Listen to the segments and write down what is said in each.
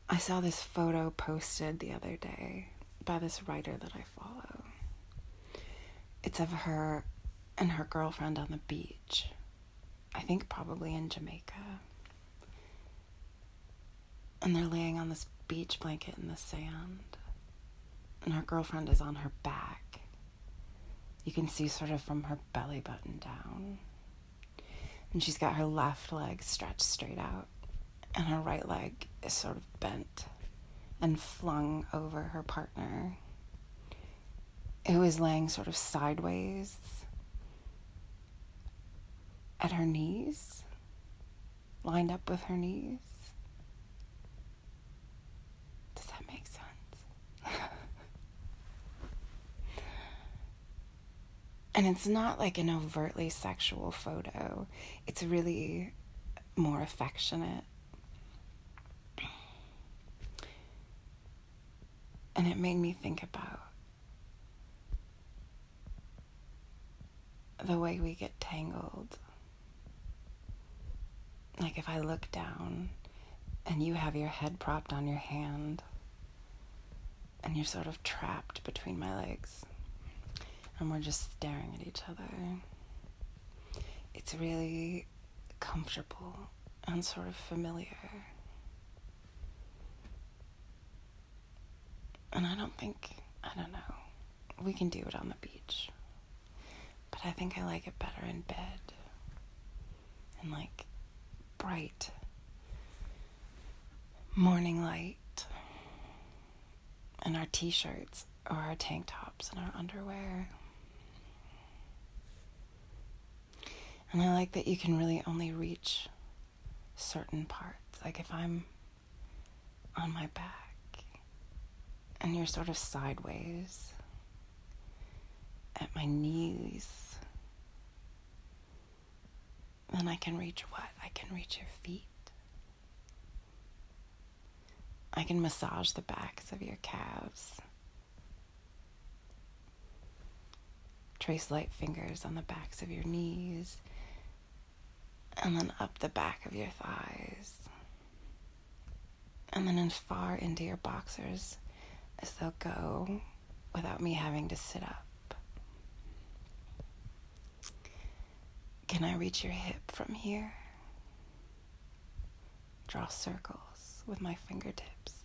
I saw this photo posted the other day by this writer that I follow. It's of her and her girlfriend on the beach. I think probably in Jamaica. And they're laying on this beach blanket in the sand. And her girlfriend is on her back. You can see sort of from her belly button down. And she's got her left leg stretched straight out. And her right leg is sort of bent and flung over her partner, who is laying sort of sideways at her knees, lined up with her knees. Does that make sense? And it's not like an overtly sexual photo. It's really more affectionate. And it made me think about the way we get tangled. Like if I look down and you have your head propped on your hand and you're sort of trapped between my legs and we're just staring at each other. It's really comfortable and sort of familiar. And I don't know, we can do it on the beach. But I think I like it better in bed. And like bright morning light. And our t-shirts or our tank tops and our underwear. And I like that you can really only reach certain parts. Like if I'm on my back and you're sort of sideways at my knees, then I can reach what? I can reach your feet. I can massage the backs of your calves. Trace light fingers on the backs of your knees. And then up the back of your thighs. And then as far into your boxers as they'll go without me having to sit up. Can I reach your hip from here? Draw circles with my fingertips.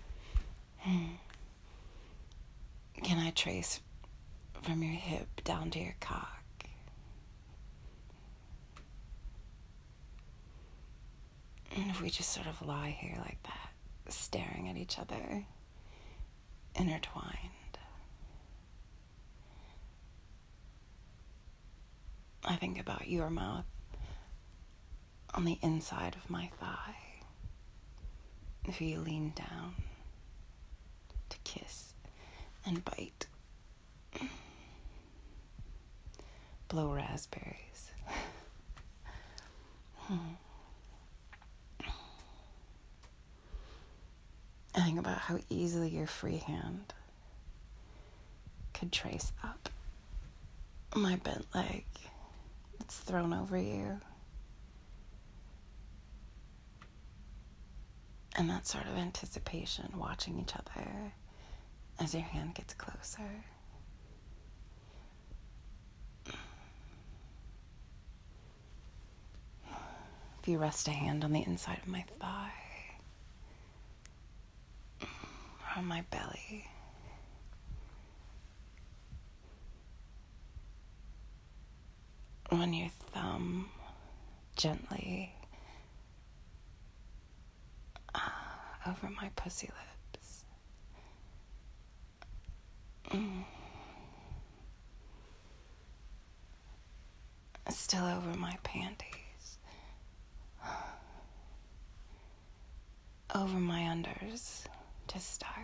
Can I trace from your hip down to your cock? And if we just sort of lie here like that, staring at each other, intertwined. I think about your mouth on the inside of my thigh. If you lean down to kiss and bite. Blow raspberries. I think about how easily your free hand could trace up my bent leg that's thrown over you. And that sort of anticipation, watching each other as your hand gets closer. If you rest a hand on the inside of my thigh, or on my belly, run your thumb gently over my pussy lips. Still over my panties. Over my unders to start.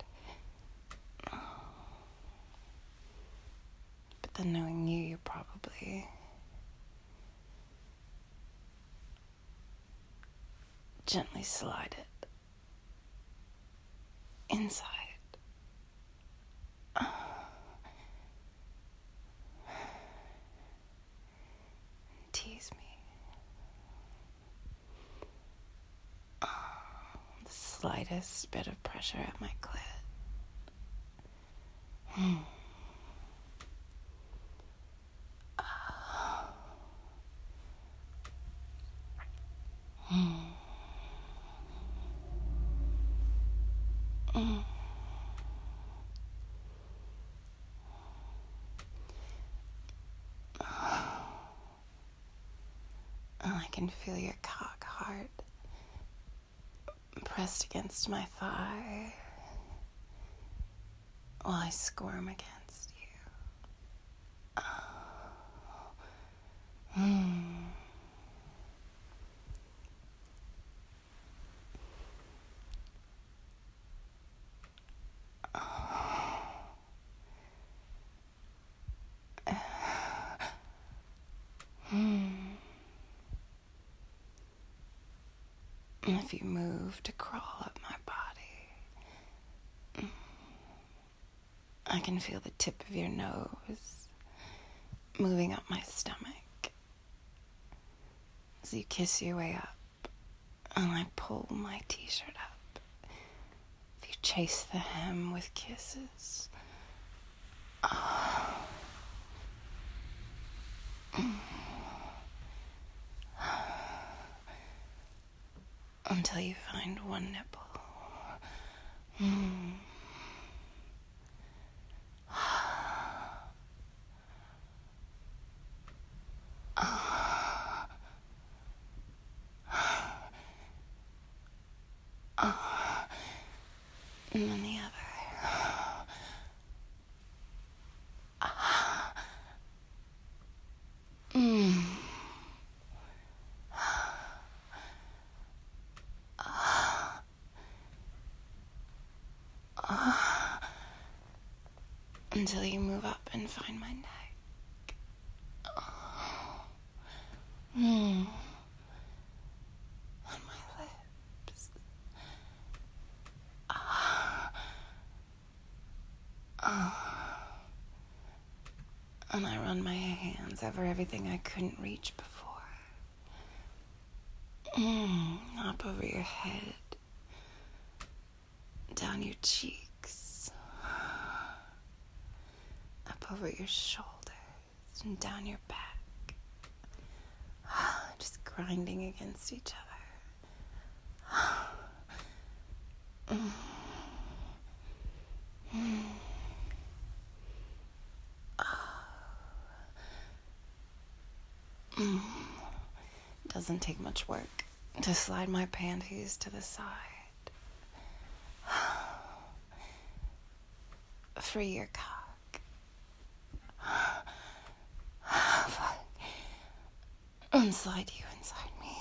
But then knowing you probably gently slide it inside. Tease me. the slightest bit of pressure at my clit. I can feel your cock hard pressed against my thigh while I squirm against you. If you move to crawl up my body, I can feel the tip of your nose moving up my stomach as you kiss your way up, and I pull my t-shirt up. If you chase the hem with kisses, until you find one nipple. And then the other. Until you move up and find my neck. On my lips. And I run my hands over everything I couldn't reach before. Up over your head, down your cheeks, up over your shoulders, and down your back. Just grinding against each other. Doesn't take much work to slide my panties to the side. Free your cock. And slide you inside me.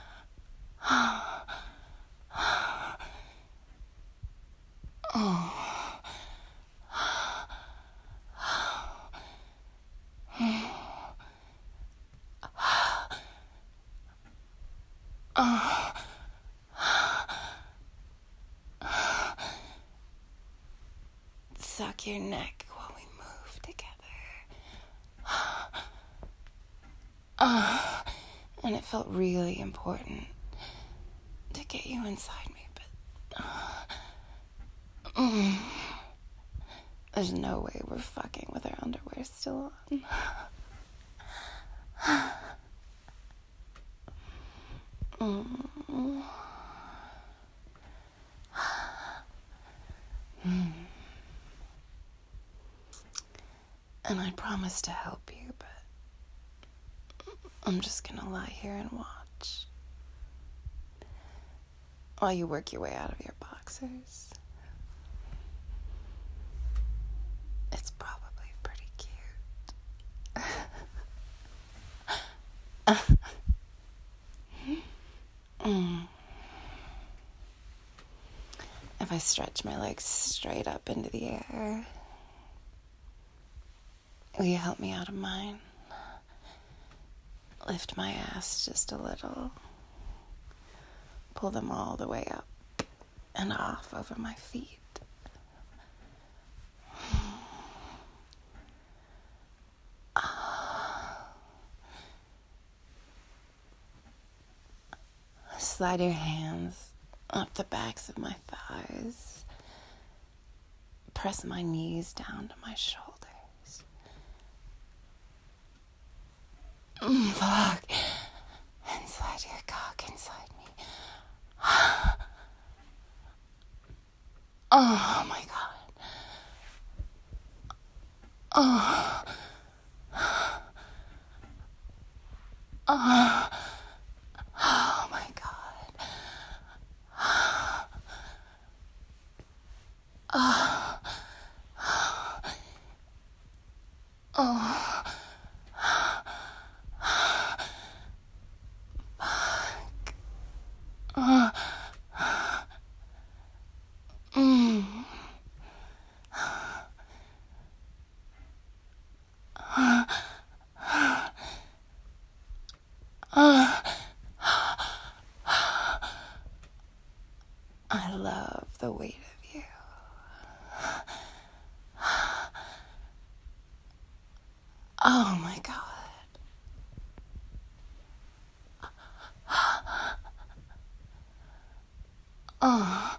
Suck your neck while we move together. And it felt really important to get you inside me, but there's no way we're fucking with our underwear still on. And I promise to help you, but I'm just gonna lie here and watch while you work your way out of your boxers. It's probably pretty cute. If I stretch my legs straight up into the air, will you help me out of mine? Lift my ass just a little. Pull them all the way up and off over my feet. Slide your hands up the backs of my thighs. Press my knees down to my shoulders. Fuck. And slide your cock inside me. Oh my god. Oh. Oh. Oh my god. Oh. Oh. I love the weight of you. Oh my god. Oh.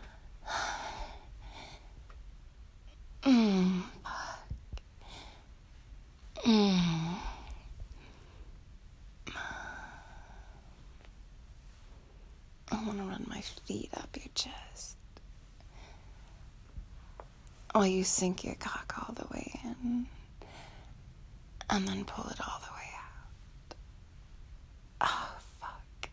I want to run my feet up your chest while you sink your cock all the way in and then pull it all the way out. Oh, fuck.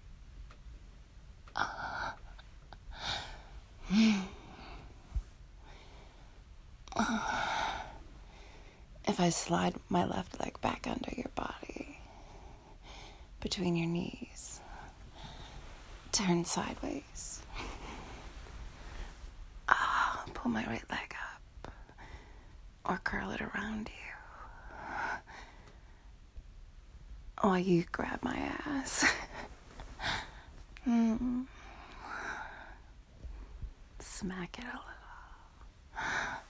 If I slide my left leg back under your body, between your knees, turn sideways. Pull my right leg up, or curl it around you, while you grab my ass. Smack it a little.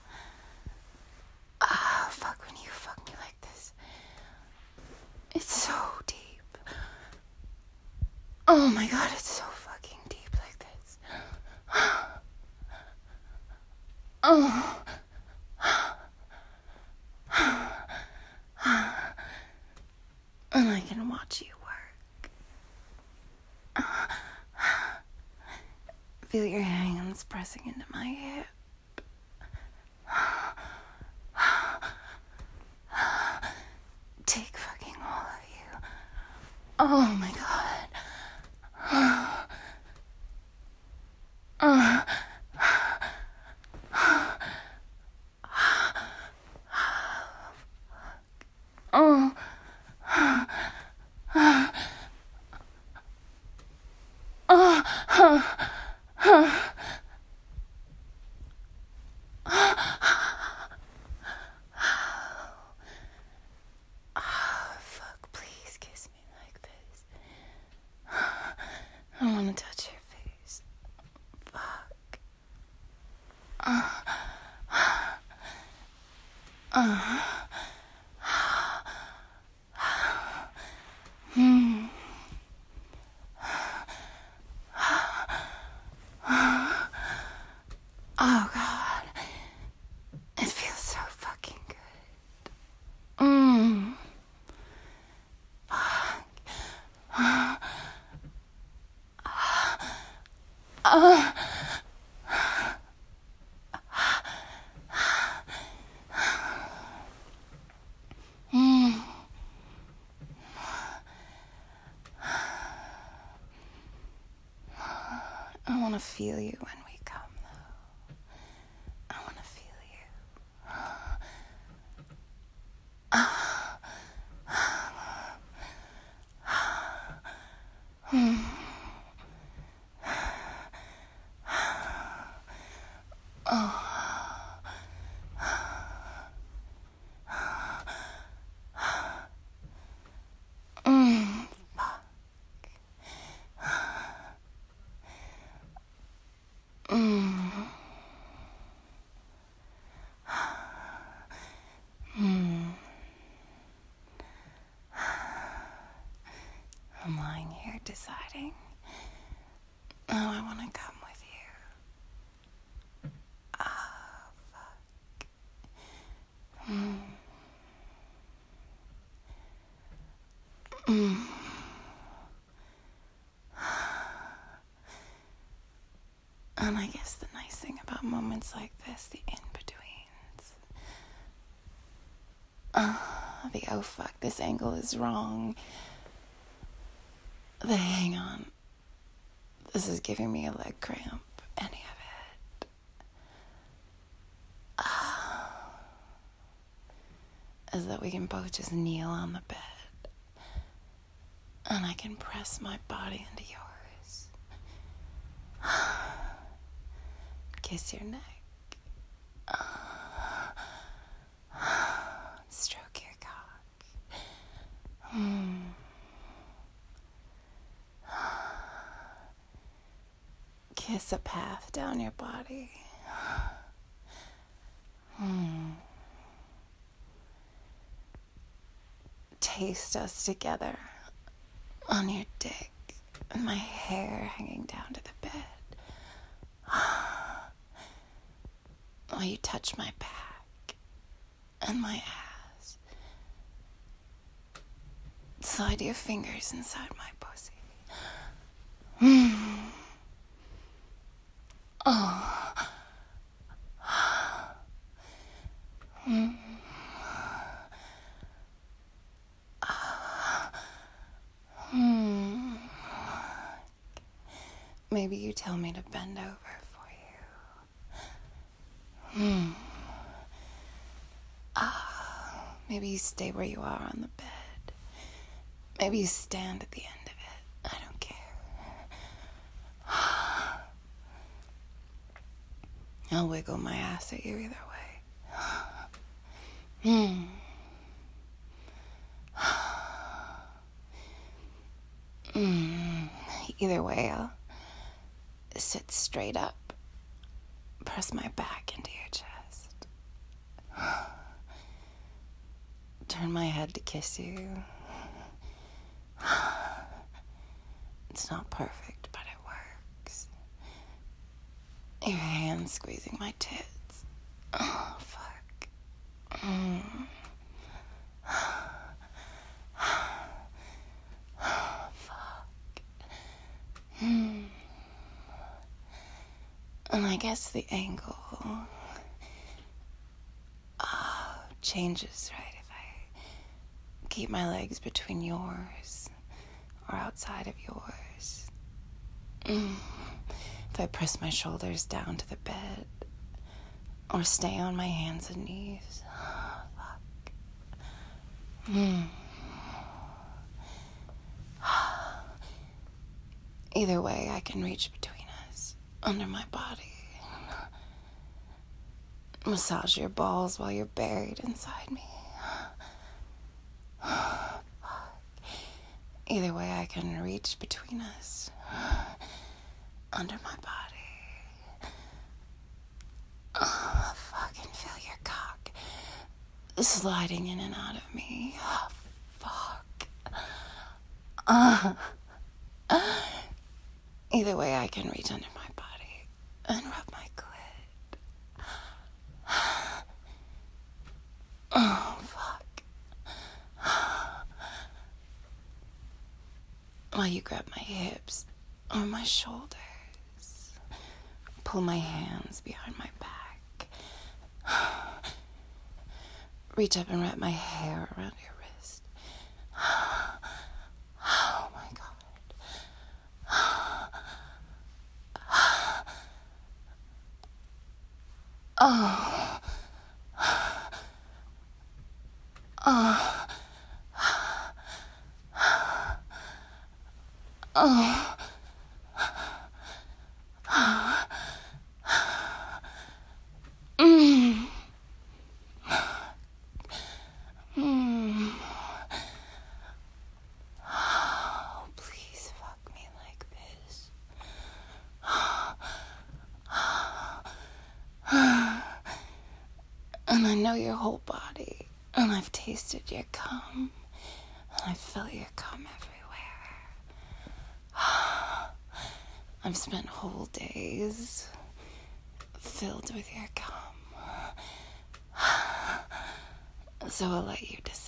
Fuck when you fuck me like this. It's so deep. Oh my god, it's so fucking deep like this. Oh. And I can watch you work. Feel your hands pressing into my hip. Take fucking all of you. Oh my god. Fuck, please kiss me like this. I want to touch your face. Fuck. Oh god. It feels so fucking good. I want to feel you when we come, though. I want to feel you. I'm lying here deciding, oh, I want to come And I guess the nice thing about moments like this, the in-betweens, the oh fuck, this angle is wrong, the hang on, this is giving me a leg cramp, any of it, is that we can both just kneel on the bed and I can press my body into yours, kiss your neck, stroke your cock, kiss a path down your body, taste us together on your dick and my hair hanging down to the bed while you touch my back and my ass. Slide your fingers inside my pussy. Maybe you tell me to bend over for you. Maybe you stay where you are on the bed. Maybe you stand at the end of it. I don't care. I'll wiggle my ass at you either way. Either way, I'll sit straight up, press my back into your chest, turn my head to kiss you. It's not perfect, but it works. Your hand squeezing my tits. Oh, fuck. And I guess the angle changes, right? If I keep my legs between yours or outside of yours. If I press my shoulders down to the bed or stay on my hands and knees. Either way, I can reach between us, under my body. Massage your balls while you're buried inside me. Either way, I can reach between us, under my body. Fucking feel your cock sliding in and out of me. Fuck. Either way, I can reach under my body and rub my clit. Oh, fuck. While you grab my hips or my shoulders, pull my hands behind my back, reach up and wrap my hair around your wrist. Oh my God. Oh. Oh. Oh. Oh, please fuck me like this. And I know your whole body, and I've tasted your cum, and I felt your cum everywhere. I've spent whole days filled with your cum. So I'll let you decide.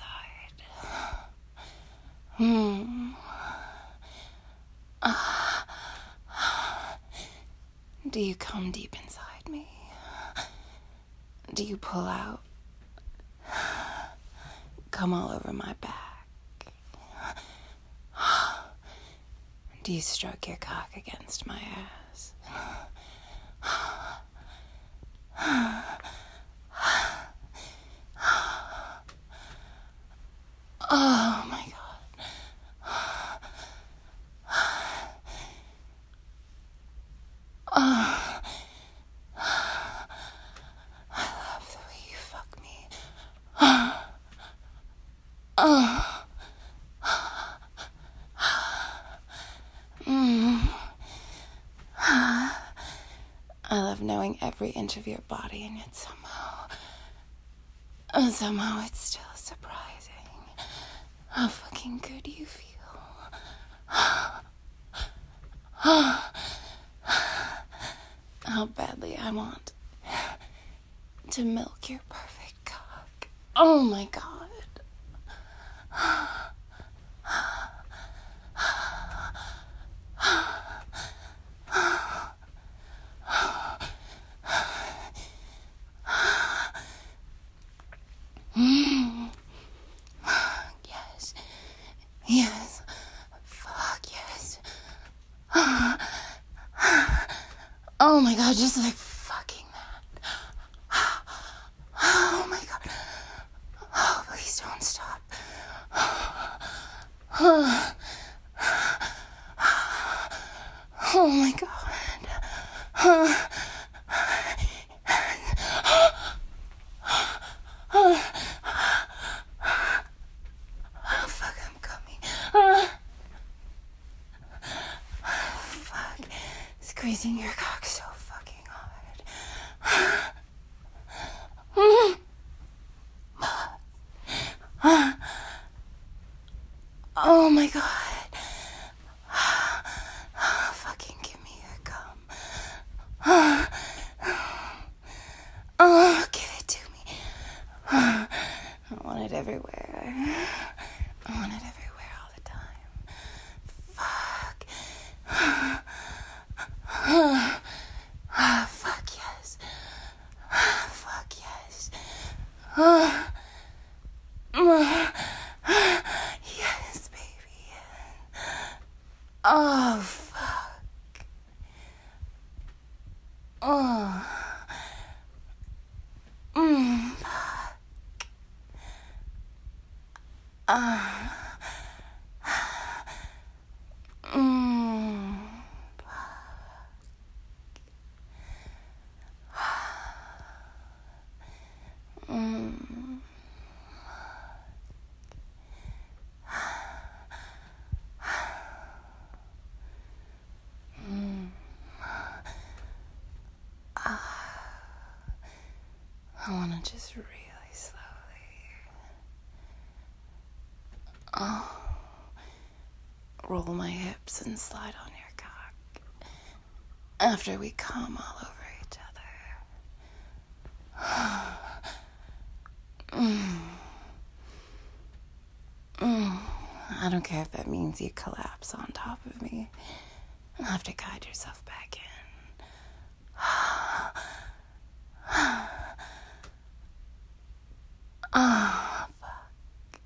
Do you come deep inside me? Do you pull out? Come all over my back? Do you stroke your cock against my ass? Oh my God. Oh, I love the way you fuck me. Oh. I love knowing every inch of your body, and yet somehow it's still surprising how fucking good you feel. How badly I want to milk your perfect cock. Oh my God. Yes. Fuck yes. Oh my God, just like fucking that. Oh my God. Oh, please don't stop. Oh my God. Fuck, I'm coming. Fuck. Squeezing your cock so fucking hard. Oh my God. Fucking give me your cum. Oh, give it to me. I want it everywhere. I want it everywhere all the time. Fuck. Fuck yes. Fuck yes. Yes, baby. Oh, fuck. Oh. Fuck. I want to just really slowly, roll my hips and slide on your cock after we come all over each other. I don't care if that means you collapse on top of me. You'll have to guide yourself back in. Oh, fuck.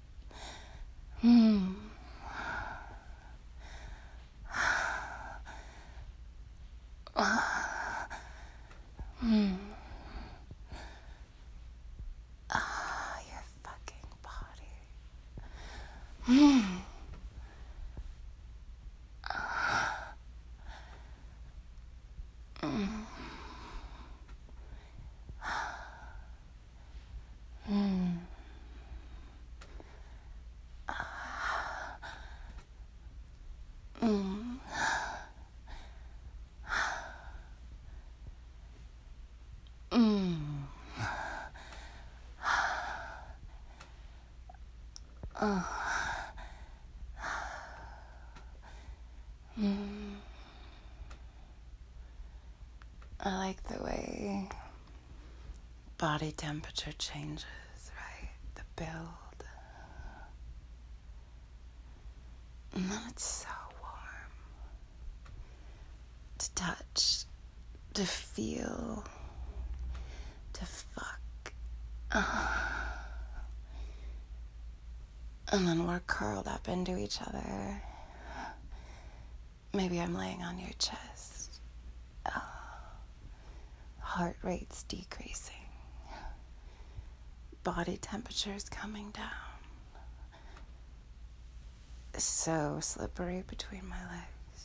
Your fucking body. I like the way body temperature changes, right? The build. And then it's so warm to touch to feel, to fuck. And then we're curled up into each other. Maybe I'm laying on your chest. Heart rate's decreasing. Body temperature's coming down. So slippery between my legs.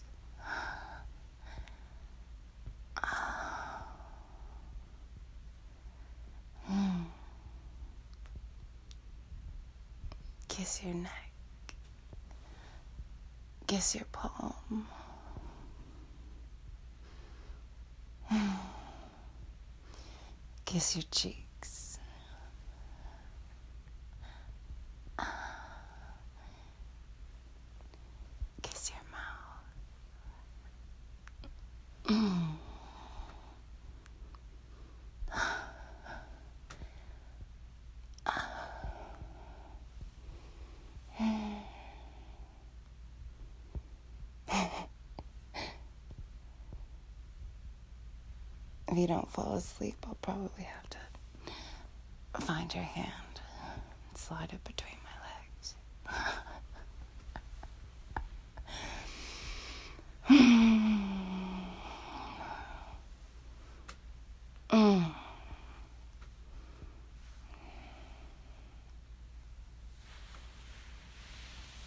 Kiss your neck. Kiss your palm. Kiss your cheeks. Kiss your mouth. If you don't fall asleep, I'll probably have to find your hand and slide it between